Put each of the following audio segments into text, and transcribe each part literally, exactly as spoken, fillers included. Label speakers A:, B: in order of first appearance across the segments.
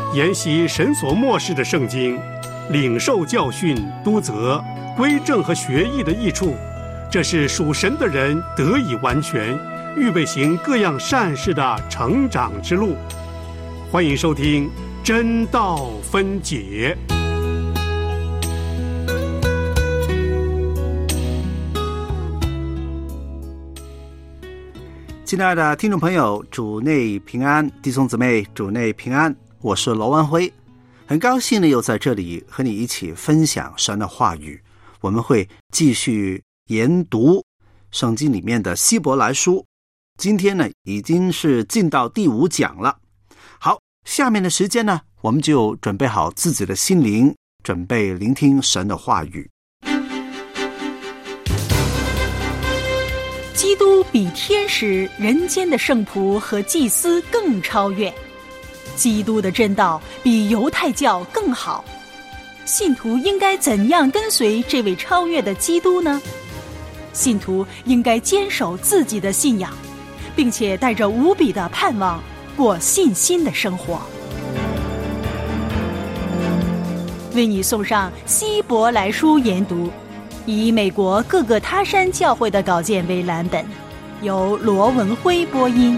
A: 研习神所默示的圣经，领受教训、督责、归正和学艺的益处，这是属神的人得以完全，预备行各样善事的成长之路。欢迎收听真道分解。
B: 亲爱的听众朋友，主内平安，弟兄姊妹，主内平安，我是罗文辉，很高兴呢又在这里和你一起分享神的话语。我们会继续研读圣经里面的希伯来书，今天呢已经是进到第五讲了。好，下面的时间呢，我们就准备好自己的心灵，准备聆听神的话语。
C: 基督比天使、人间的圣仆和祭司更超越，基督的真道比犹太教更好。信徒应该怎样跟随这位超越的基督呢？信徒应该坚守自己的信仰，并且带着无比的盼望过信心的生活。为你送上希伯来书研读，以美国各个他山教会的稿件为蓝本，由罗文辉播音。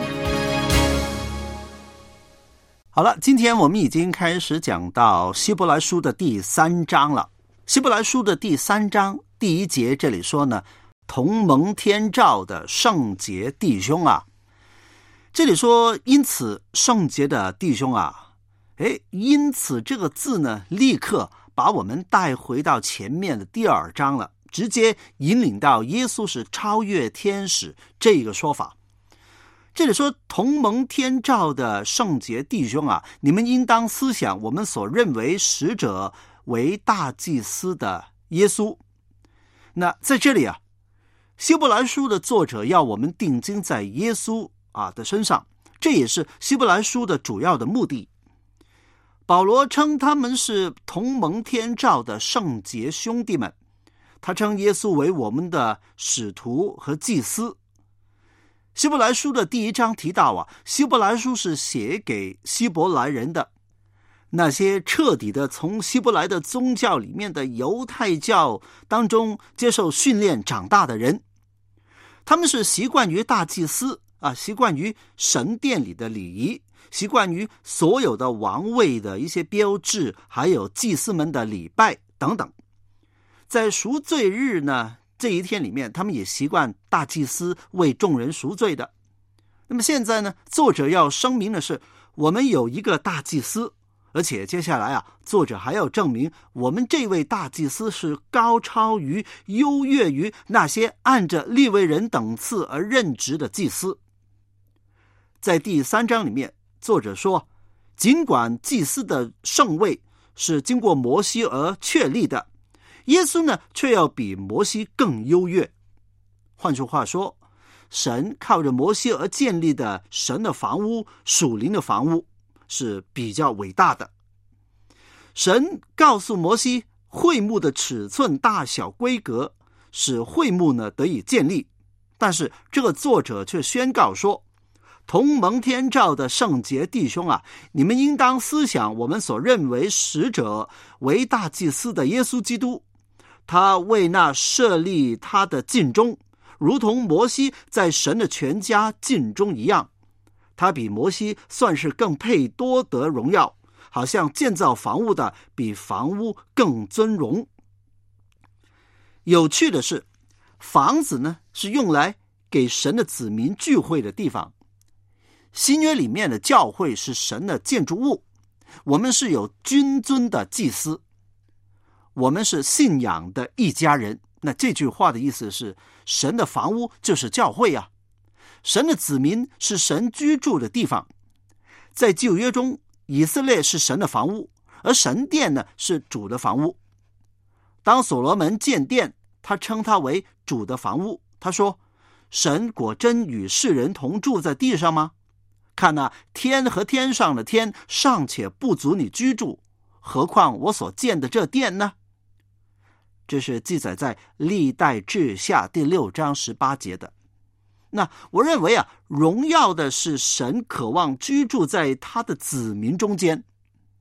B: 好了，今天我们已经开始讲到希伯来书的第三章了。希伯来书的第三章第一节这里说呢，同蒙天召的圣洁弟兄啊，这里说因此圣洁的弟兄啊，诶，因此这个字呢，立刻把我们带回到前面的第二章了，直接引领到耶稣是超越天使这个说法。这里说同蒙天召的圣洁弟兄啊，你们应当思想我们所认为使者为大祭司的耶稣。那在这里啊，希伯来书的作者要我们定睛在耶稣啊的身上，这也是希伯来书的主要的目的。保罗称他们是同蒙天召的圣洁兄弟们，他称耶稣为我们的使徒和祭司。希伯来书的第一章提到啊，希伯来书是写给希伯来人的，那些彻底的从希伯来的宗教里面的犹太教当中接受训练长大的人，他们是习惯于大祭司啊，习惯于神殿里的礼仪，习惯于所有的王位的一些标志，还有祭司们的礼拜等等。在赎罪日呢，这一天里面，他们也习惯大祭司为众人赎罪的。那么现在呢，作者要声明的是，我们有一个大祭司，而且接下来啊，作者还要证明我们这位大祭司是高超于、优越于那些按着利未人等次而任职的祭司。在第三章里面，作者说，尽管祭司的圣位是经过摩西而确立的，耶稣呢，却要比摩西更优越。换句话说，神靠着摩西而建立的神的房屋，属灵的房屋，是比较伟大的。神告诉摩西会幕的尺寸、大小、规格，使会幕呢得以建立。但是这个作者却宣告说，同蒙天召的圣洁弟兄啊，你们应当思想我们所认为使者为大祭司的耶稣基督，他为那设立他的尽忠，如同摩西在神的全家尽忠一样，他比摩西算是更配多得荣耀，好像建造房屋的比房屋更尊荣。有趣的是，房子呢是用来给神的子民聚会的地方，新约里面的教会是神的建筑物，我们是有君尊的祭司，我们是信仰的一家人。那这句话的意思是，神的房屋就是教会啊，神的子民是神居住的地方。在旧约中，以色列是神的房屋，而神殿呢是主的房屋。当所罗门建殿，他称它为主的房屋，他说，神果真与世人同住在地上吗？看哪，天和天上的天尚且不足你居住，何况我所建的这殿呢？这是记载在历代志下第六章十八节的。那我认为啊，荣耀的是神渴望居住在他的子民中间。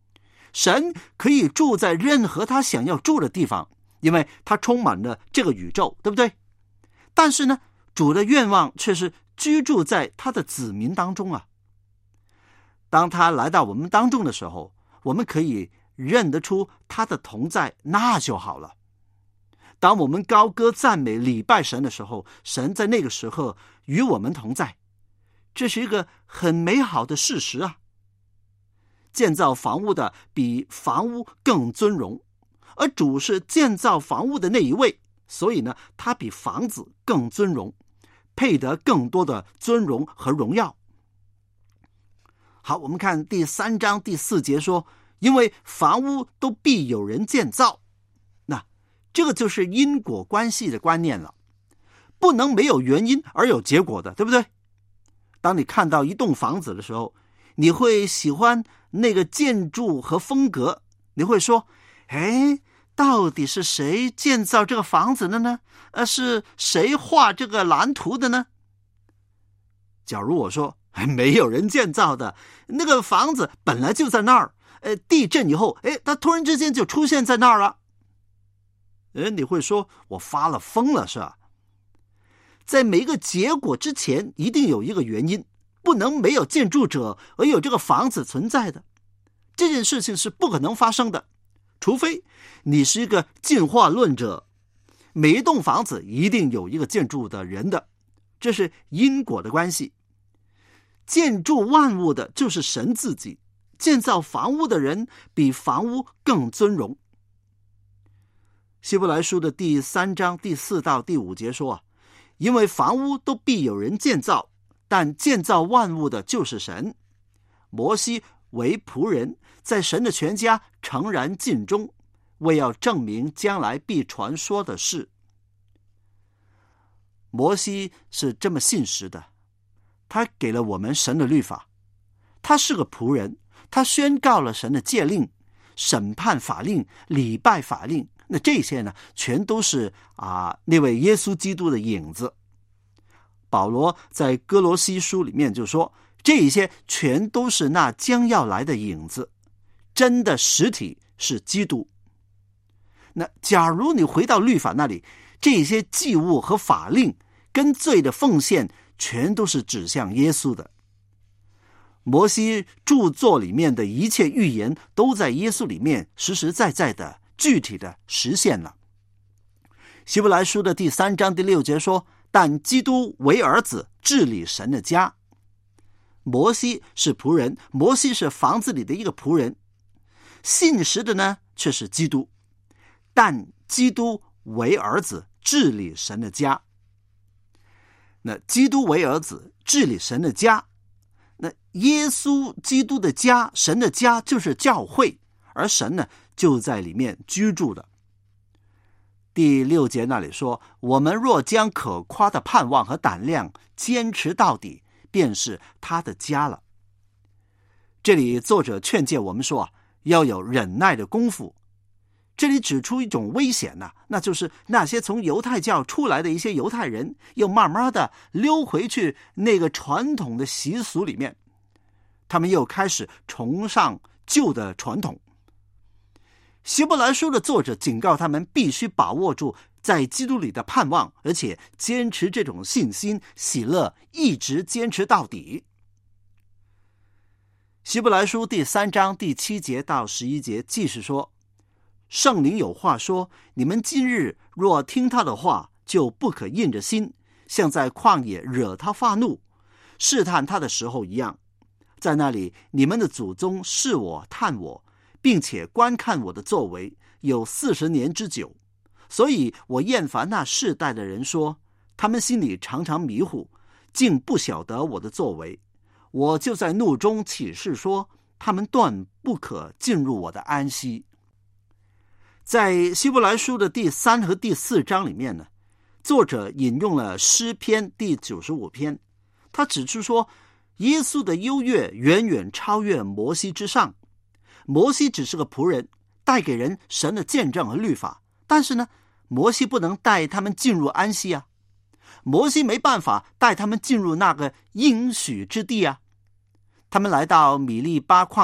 B: 神可以住在任何他想要住的地方，因为他充满了这个宇宙，对不对？但是呢，主的愿望却是居住在他的子民当中啊。当他来到我们当中的时候，我们可以认得出他的同在，那就好了。当我们高歌赞美礼拜神的时候，神在那个时候与我们同在，这是一个很美好的事实啊。建造房屋的比房屋更尊荣，而主是建造房屋的那一位，所以呢，他比房子更尊荣，配得更多的尊荣和荣耀。好，我们看第三章第四节说，因为房屋都必有人建造。那这个就是因果关系的观念了，不能没有原因而有结果的，对不对？当你看到一栋房子的时候，你会喜欢那个建筑和风格，你会说，哎，到底是谁建造这个房子的呢？呃，是谁画这个蓝图的呢？假如我说没有人建造的，那个房子本来就在那儿，呃，地震以后，哎，它突然之间就出现在那儿了。呃，你会说我发了疯了是吧？在每一个结果之前一定有一个原因，不能没有建筑者而有这个房子存在的。这件事情是不可能发生的，除非你是一个进化论者。每一栋房子一定有一个建筑的人的，这是因果的关系。建筑万物的就是神自己，建造房屋的人比房屋更尊荣。希伯来书的第三章第四到第五节说啊，因为房屋都必有人建造，但建造万物的就是神。摩西为仆人，在神的全家诚然尽忠，为要证明将来必传说的事。摩西是这么信实的，他给了我们神的律法，他是个仆人，他宣告了神的诫令、审判法令、礼拜法令，那这些呢，全都是啊那位耶稣基督的影子。保罗在哥罗西书里面就说，这一些全都是那将要来的影子，真的实体是基督。那假如你回到律法那里，这些祭物和法令跟罪的奉献全都是指向耶稣的。摩西著作里面的一切预言都在耶稣里面实实在在的具体的实现了。希伯来书的第三章第六节说，但基督为儿子，治理神的家。摩西是仆人，摩西是房子里的一个仆人，信实的呢却是基督。但基督为儿子，治理神的家。那基督为儿子，治理神的家，那耶稣基督的家，神的家就是教会，而神呢就在里面居住的。第六节那里说，我们若将可夸的盼望和胆量坚持到底，便是他的家了。这里作者劝诫我们说，要有忍耐的功夫。这里指出一种危险呢、啊，那就是那些从犹太教出来的一些犹太人，又慢慢的溜回去那个传统的习俗里面，他们又开始崇尚旧的传统。希伯来书的作者警告他们，必须把握住在基督里的盼望，而且坚持这种信心、喜乐，一直坚持到底。希伯来书第三章第七节到十一节继续说，圣灵有话说，你们今日若听他的话，就不可硬着心，像在旷野惹他发怒、试探他的时候一样。在那里，你们的祖宗试我、探我，并且观看我的作为，有四十年之久。所以我厌烦那世代的人说，他们心里常常迷糊，竟不晓得我的作为。我就在怒中起誓说，他们断不可进入我的安息。在希伯来书的第三和第四章里面呢，作者引用了诗篇第九十五篇，他指出说，耶稣的优越远远超越摩西之上。摩西只是个仆人，带给人神的见证和律法，但是呢，摩西不能带他们进入安息啊，摩西没办法带他们进入那个应许之地啊。他们来到米利巴旷野，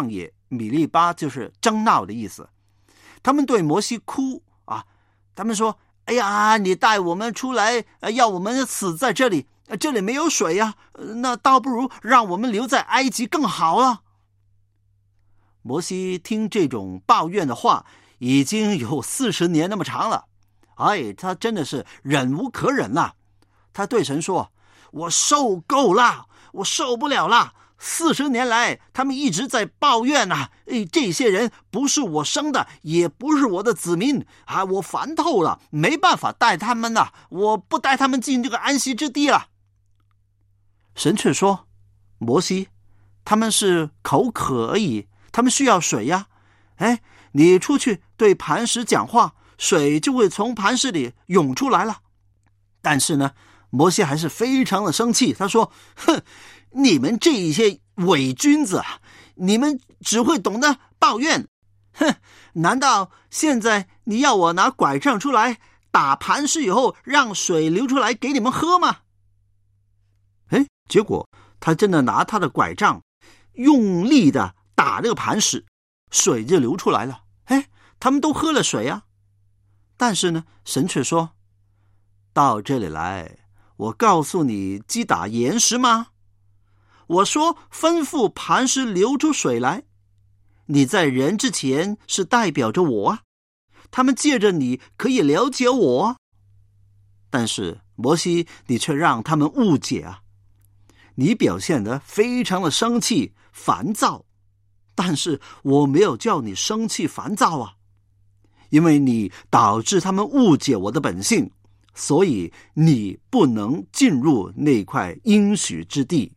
B: 米利巴就是争闹的意思。他们对摩西哭啊，他们说：哎呀，你带我们出来，要我们死在这里，这里没有水呀、啊，那倒不如让我们留在埃及更好了。摩西听这种抱怨的话已经有四十年那么长了，哎，他真的是忍无可忍了。他对神说：我受够了，我受不了了。四十年来他们一直在抱怨啊，哎，这些人不是我生的，也不是我的子民啊，我烦透了，没办法带他们了，我不带他们进这个安息之地了。神却说：摩西，他们是口渴而已，他们需要水呀。哎，你出去对磐石讲话，水就会从磐石里涌出来了。但是呢，摩西还是非常的生气，他说：哼，你们这些伪君子啊，你们只会懂得抱怨。哼，难道现在你要我拿拐杖出来打磐石以后让水流出来给你们喝吗？哎，结果他真的拿他的拐杖用力的打这个磐石，水就流出来了。哎，他们都喝了水啊。但是呢，神却说：到这里来，我告诉你击打岩石吗？我说吩咐磐石流出水来，你在人之前是代表着我啊，他们借着你可以了解我啊。但是摩西，你却让他们误解啊，你表现得非常的生气烦躁，但是我没有叫你生气烦躁啊，因为你导致他们误解我的本性，所以你不能进入那块应许之地。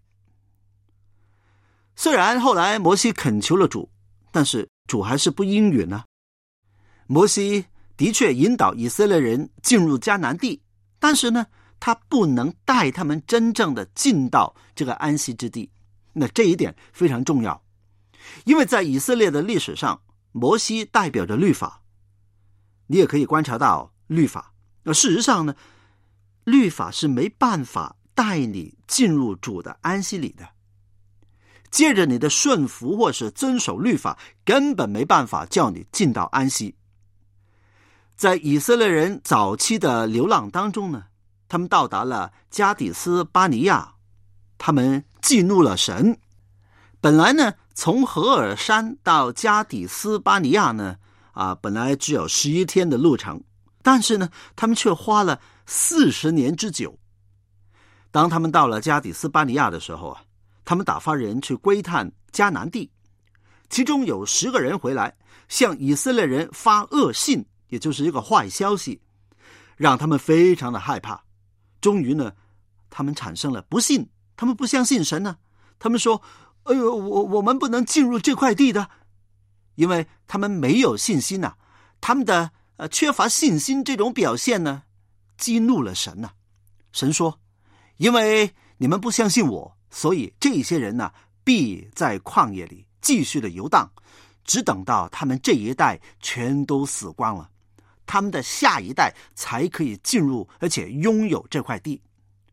B: 虽然后来摩西恳求了主，但是主还是不应允啊。摩西的确引导以色列人进入迦南地，但是呢，他不能带他们真正的进到这个安息之地。那这一点非常重要，因为在以色列的历史上，摩西代表着律法。你也可以观察到律法，而事实上呢，律法是没办法带你进入主的安息里的。借着你的顺服或是遵守律法，根本没办法叫你进到安息。在以色列人早期的流浪当中呢，他们到达了加底斯巴尼亚，他们激怒了神。本来呢，从何尔山到加底斯巴尼亚呢，啊，本来只有十一天的路程，但是呢，他们却花了四十年之久。当他们到了加底斯巴尼亚的时候啊，他们打发人去窥探迦南地，其中有十个人回来，向以色列人发恶信，也就是一个坏消息，让他们非常的害怕。终于呢，他们产生了不信，他们不相信神呢、啊。他们说：哎呦，我我们不能进入这块地的，因为他们没有信心啊。他们的呃缺乏信心这种表现呢，激怒了神啊。神说：因为你们不相信我，所以这些人呢，必在旷野里继续的游荡，只等到他们这一代全都死光了，他们的下一代才可以进入而且拥有这块地。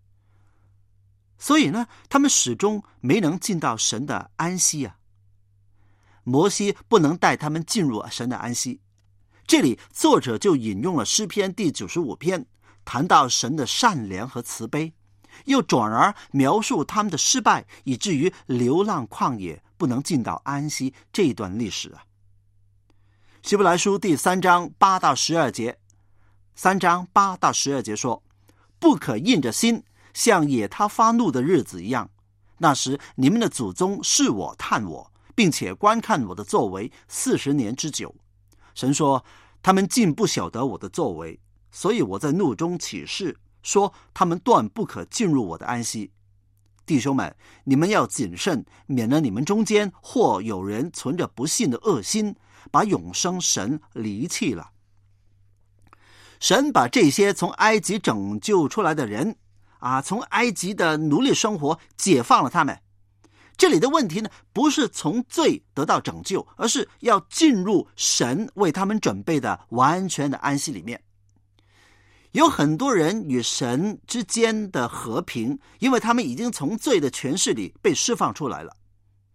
B: 所以呢，他们始终没能进到神的安息啊。摩西不能带他们进入神的安息。这里作者就引用了诗篇第九十五篇，谈到神的善良和慈悲，又转而描述他们的失败，以至于流浪旷野不能进到安息这一段历史啊。希伯来书第三章八到十二节，三章八到十二节说：不可硬着心，像野他发怒的日子一样。那时你们的祖宗视我探我，并且观看我的作为四十年之久。神说：他们竟不晓得我的作为，所以我在怒中起誓，说他们断不可进入我的安息。弟兄们，你们要谨慎，免得你们中间或有人存着不信的恶心，把永生神离弃了。神把这些从埃及拯救出来的人啊，从埃及的奴隶生活解放了他们。这里的问题呢，不是从罪得到拯救，而是要进入神为他们准备的完全的安息里面。有很多人与神之间的和平，因为他们已经从罪的权势里被释放出来了。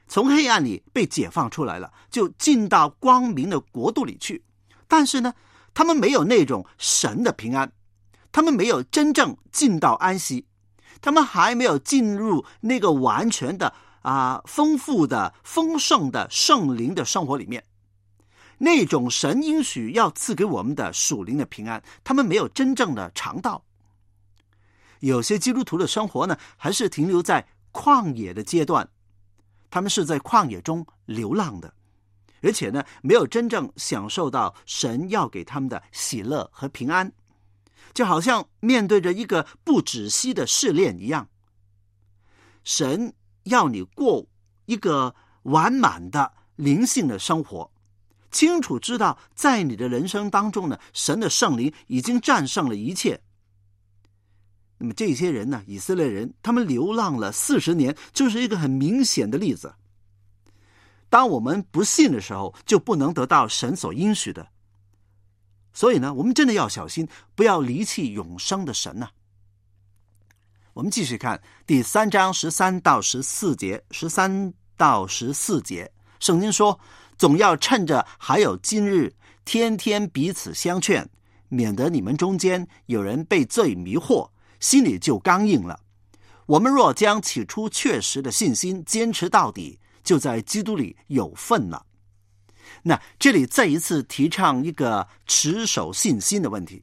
B: 从黑暗里被解放出来了，就进到光明的国度里去。但是呢，他们没有那种神的平安，他们没有真正进到安息，他们还没有进入那个完全的啊丰富的丰盛的圣灵的生活里面。那种神应许要赐给我们的属灵的平安，他们没有真正的尝到。有些基督徒的生活呢，还是停留在旷野的阶段，他们是在旷野中流浪的，而且呢，没有真正享受到神要给他们的喜乐和平安，就好像面对着一个不止息的试炼一样。神要你过一个完满的灵性的生活，清楚知道在你的人生当中呢，神的圣灵已经战胜了一切。那么这些人呢，以色列人，他们流浪了四十年，就是一个很明显的例子。当我们不信的时候，就不能得到神所应许的。所以呢，我们真的要小心，不要离弃永生的神啊。我们继续看第三章十三到十四节，十三到十四节，圣经说，总要趁着还有今日，天天彼此相劝，免得你们中间有人被罪迷惑，心里就刚硬了。我们若将起初确实的信心坚持到底，就在基督里有份了。那这里再一次提倡一个持守信心的问题。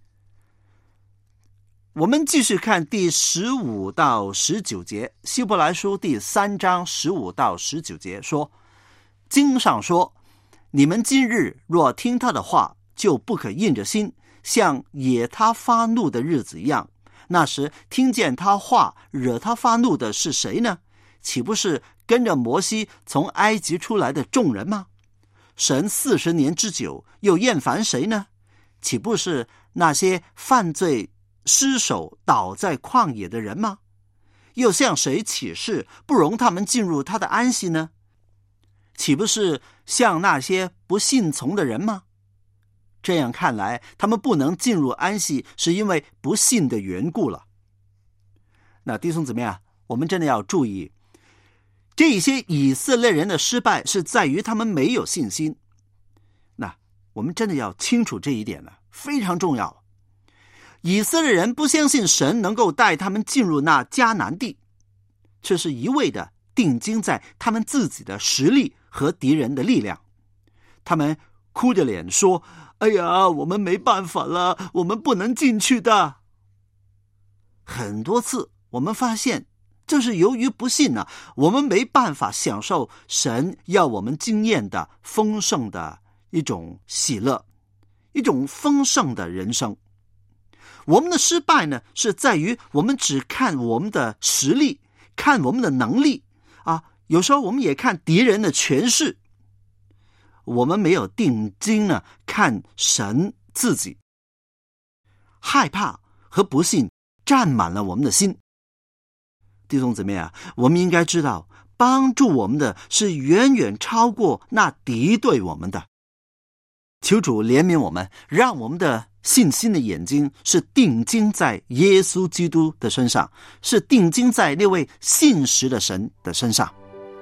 B: 我们继续看第十五到十九节，希伯来书第三章十五到十九节说，经上说，你们今日若听他的话，就不可硬着心，像惹他发怒的日子一样。那时听见他话惹他发怒的是谁呢？岂不是跟着摩西从埃及出来的众人吗？神四十年之久，又厌烦谁呢？岂不是那些犯罪失手倒在旷野的人吗？又向谁起誓，不容他们进入他的安息呢？岂不是像那些不信从的人吗？这样看来，他们不能进入安息，是因为不信的缘故了。那弟兄姊妹啊，我们真的要注意，这些以色列人的失败是在于他们没有信心。那我们真的要清楚这一点呢，非常重要。以色列人不相信神能够带他们进入那迦南地，却是一味的定睛在他们自己的实力和敌人的力量。他们哭着脸说，哎呀，我们没办法了，我们不能进去的。很多次我们发现，这是由于不信呢、啊，我们没办法享受神要我们经验的丰盛的一种喜乐，一种丰盛的人生。我们的失败呢，是在于我们只看我们的实力，看我们的能力啊，有时候我们也看敌人的权势，我们没有定睛呢看神自己。害怕和不信占满了我们的心。弟兄姊妹啊，我们应该知道，帮助我们的是远远超过那敌对我们的。求主怜悯我们，让我们的信心的眼睛是定睛在耶稣基督的身上，是定睛在那位信实的神的身上。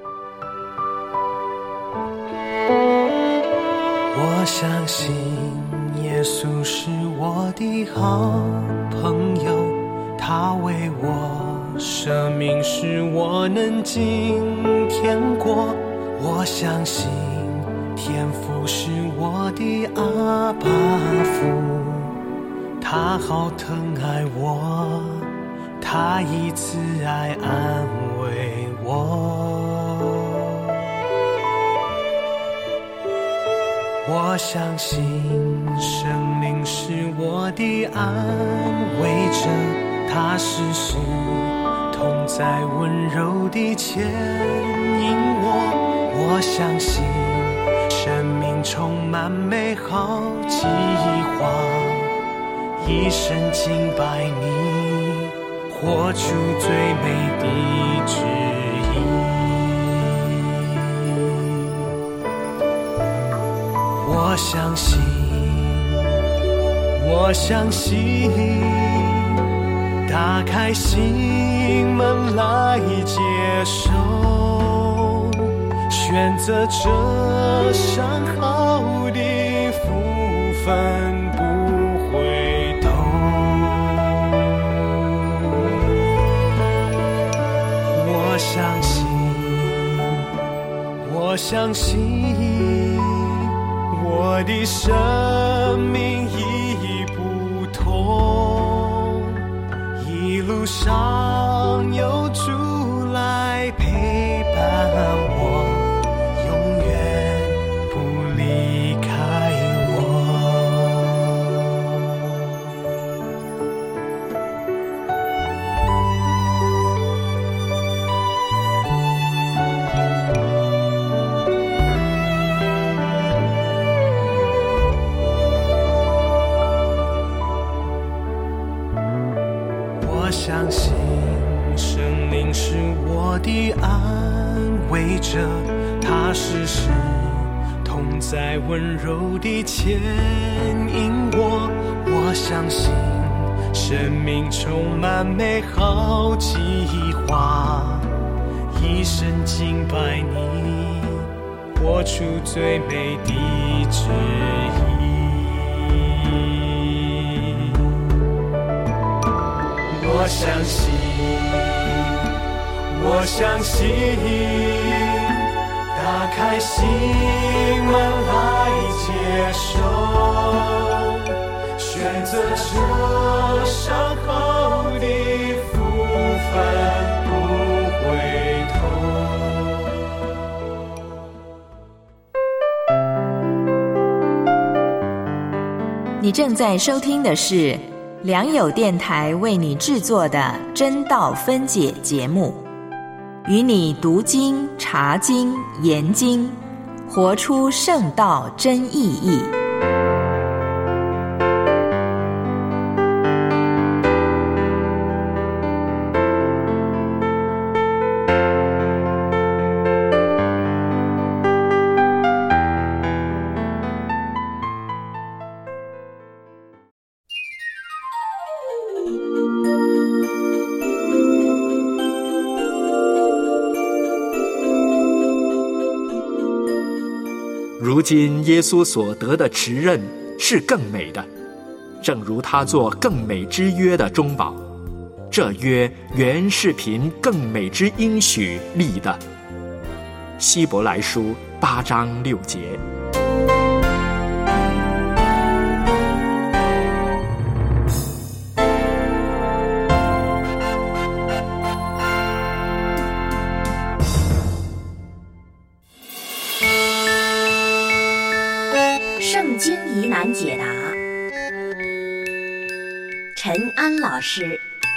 D: 我相信耶稣是我的好朋友，他为我舍命使我能进天国。我相信天父是我的阿爸父，他好疼爱我，他以慈爱安慰我。我相信圣灵是我的安慰者，他时时同在温柔地牵引我。我相信生命充满美好计划，一生敬拜你，活出最美的旨意。我相信，我相信，打开心门来接受选择这上好的福分不回头。我相信，我相信我的生命已不同，一路上有主来陪伴我，永远不离开我。我相信圣灵是我的安慰者，他时时同在温柔地牵引我。我相信生命充满美好计划，一生敬拜你，活出最美的旨意。我相信，我相信，打开心门来接受，选择这上好的福分不回
E: 头。你正在收听的是良友电台为你制作的真道分解节目，与你读经、查经、研经，活出圣道真意义。
F: 如今耶稣所得的持任是更美的，正如他做更美之约的中保，这约原是凭更美之应许立的。希伯来书八章六节。
G: 圣经疑难解答，陈安老师。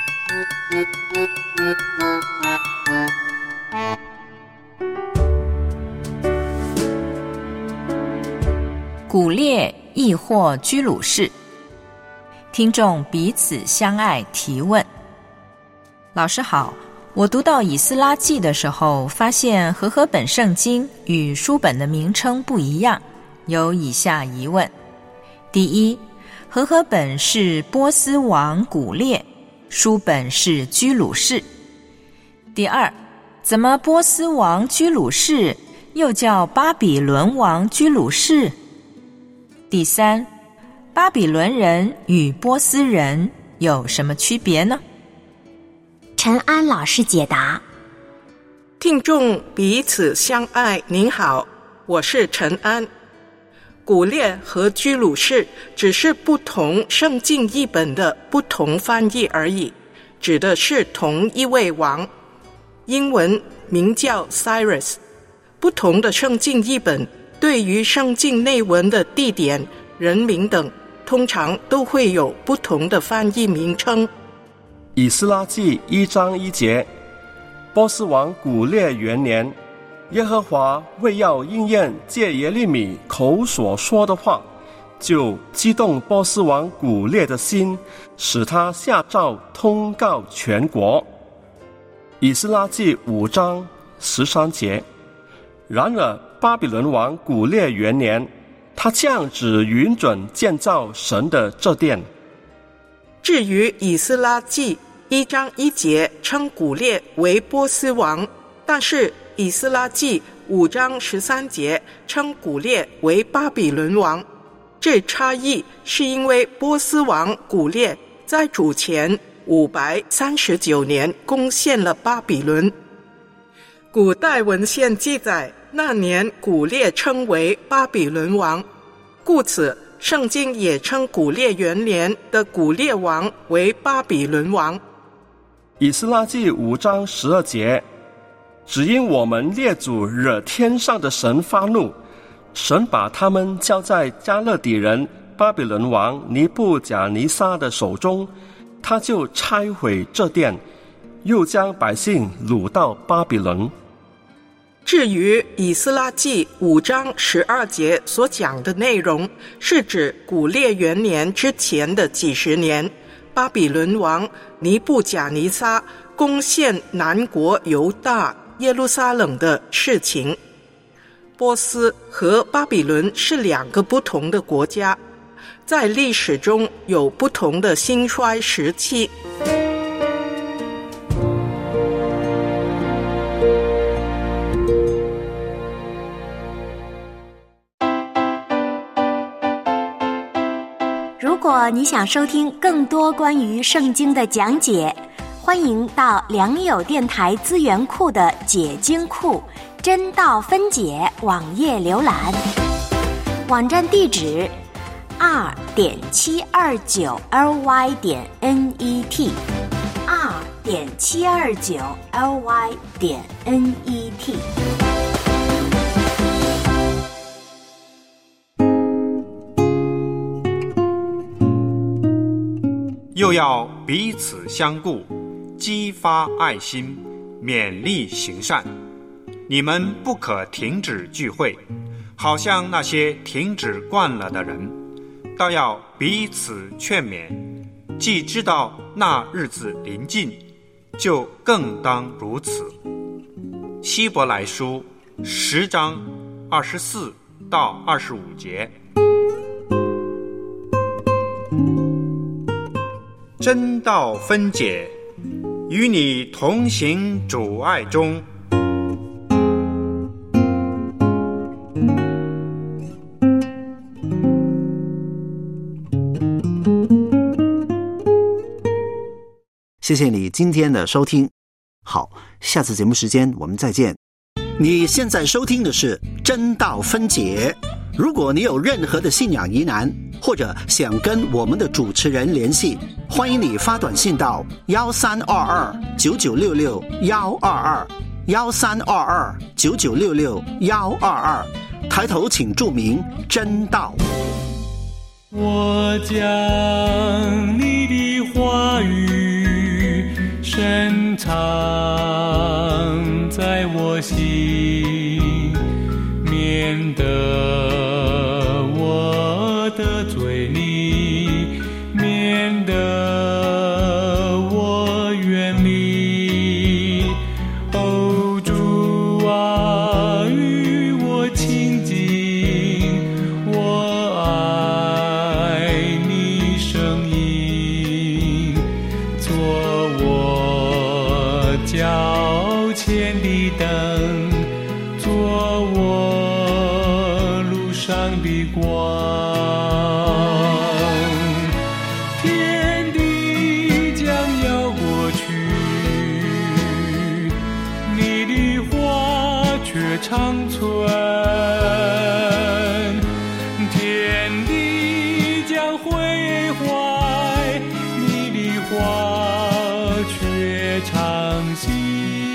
E: 古列亦或居鲁士，听众彼此相爱提问。老师好，我读到以斯拉记的时候，发现和合本圣经与书本的名称不一样，有以下疑问：第一，和合本是波斯王古列，书本是居鲁士。第二，怎么波斯王居鲁士又叫巴比伦王居鲁士？第三，巴比伦人与波斯人有什么区别呢？
G: 陈安老师解答。
H: 听众彼此相爱，您好，我是陈安。古列和居鲁士只是不同圣经译本的不同翻译而已，指的是同一位王，英文名叫 Cyrus。 不同的圣经译本对于圣经内文的地点、人名等通常都会有不同的翻译名称。
I: 以斯拉记一章一节，波斯王古列元年，耶和华为要应验借耶利米口所说的话，就激动波斯王古列的心，使他下诏通告全国。以斯拉记五章十三节，然而巴比伦王古列元年，他降旨允准建造神的这殿。
H: 至于以斯拉记一章一节称古列为波斯王，但是以斯拉记五章十三节称古列为巴比伦王，这差异是因为波斯王古列在主前五百三十九年攻陷了巴比伦。古代文献记载，那年古列称为巴比伦王，故此圣经也称古列元年的古列王为巴比伦王。
I: 以斯拉记五章十二节，只因我们列祖惹天上的神发怒，神把他们交在加勒底人巴比伦王尼布甲尼撒的手中，他就拆毁这殿，又将百姓掳到巴比伦。
H: 至于以斯拉记五章十二节所讲的内容，是指古列元年之前的几十年，巴比伦王尼布甲尼撒攻陷南国犹大耶路撒冷的事情。波斯和巴比伦是两个不同的国家，在历史中有不同的兴衰时期。
G: 如果你想收听更多关于圣经的讲解，欢迎到良友电台资源库的解经库真道分解网页浏览，网站地址 二 点七二九 L Y 点 N E T 二 点七二九 L Y 点 N E T。
J: 又要彼此相顾，激发爱心，勉励行善。你们不可停止聚会，好像那些停止惯了的人，倒要彼此劝勉。既知道那日子临近，就更当如此。希伯来书十章二十四到二十五节。真道分解，与你同行主爱中。
B: 谢谢你今天的收听，好，下次节目时间我们再见。你现在收听的是真道分解。如果你有任何的信仰疑难，或者想跟我们的主持人联系，欢迎你发短信到幺三二二九九六六幺二二幺三二二九九六六幺二二，抬头请注明真道。
D: 我将你的话语深藏在我心，免得我的嘴里，免得我远离。哦，主啊，与我亲近，我爱你声音，做我脚前的灯，做我路上的光。天地将要过去，你的话却长存。天地将毁坏，你的话却长新。